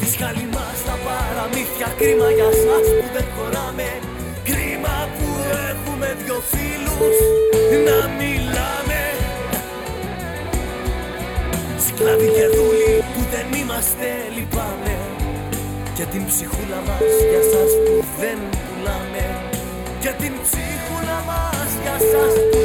Σκάλι μας τα παραμύθια, κρίμα για σας που δεν χωράμε. Κρίμα που έχουμε δυο φίλους να μιλάμε. Σκλάβοι και δούλοι που δεν είμαστε, λυπάμαι. Και την ψυχούλα μας για σας που δεν πουλάμε. Και την ψυχούλα μας για σας που